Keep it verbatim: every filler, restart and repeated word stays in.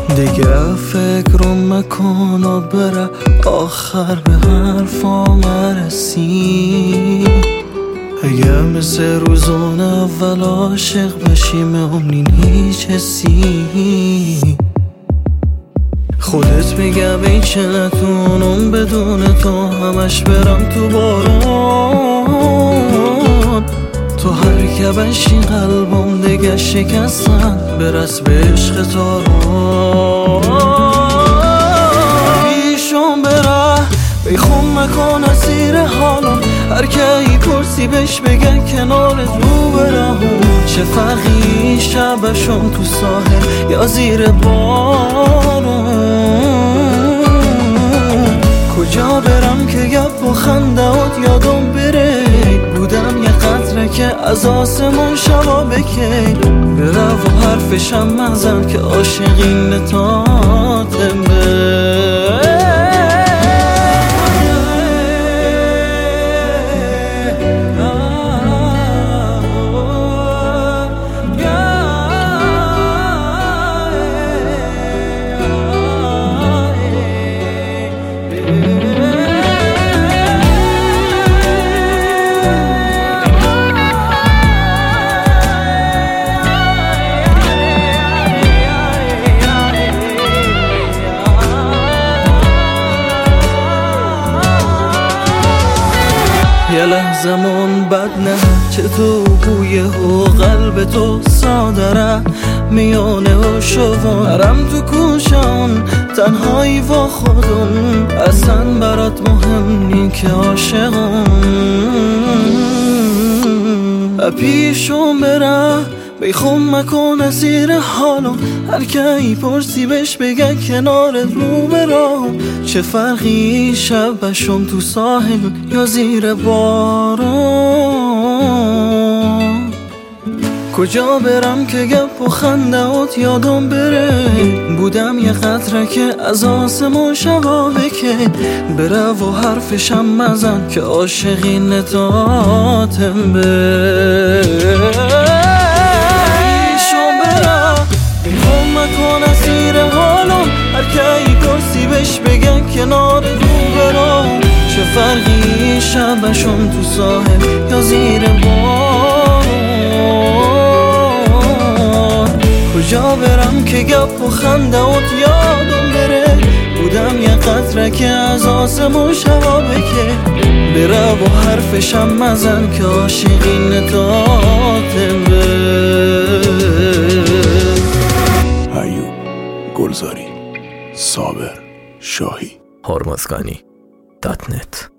دیگه فکرم مکن و بره آخر به حرفام رسی. اگه مثل روزون اول عاشق بشیم امنین هیچ حسی. خودت میگم ای چه نتونم بدون تو همش برم تو بارون. تو هر که بشی قلبم دیگه شکستن برس به عشق تارون. پیشم بره بیخون مکن اسیر حالم، هر که ای پرسی بش بگن کنار رو برم. چه فرقی شبشم تو ساحل یا زیر بارون. کجا برم که گپ و خندهات یادم بره. بودم یه قطره که از آسمون شبا بکی. بره و حرفشم مزن که عاشقین نتاتم به. یه لحظمون بد نه چه تو بویه و قلب تو سادره میانه و شوان. هرم تو کوشان تنهایی و خودم اصلا برات مهم نی که عاشقم. پیشم بره بیخون مکن اسیر حالم، هر که ای پرسی بش بگه کنار رو برام. چه فرقی شبشم تو ساحل یا زیر بارون. کجا برم که گپ و خندهات یادم بره. بودم یه قطره که از آسمون شبا بکی. بره و حرفشم مزن که عاشقی نتاتم به. مکن اسیر حالم، هر که ای پرسی بش بگن کنار رو برام. چه فرقی شبشم تو ساحل یا زیر بارون. کجا برم که گپ و خندهات یادم بره. بودم یه قطره که از آسمون شبا بکه. بره و حرفشم مزن که عاشقی نتاتم به. گلزاری صابر شاهی هرمزگانی دات نت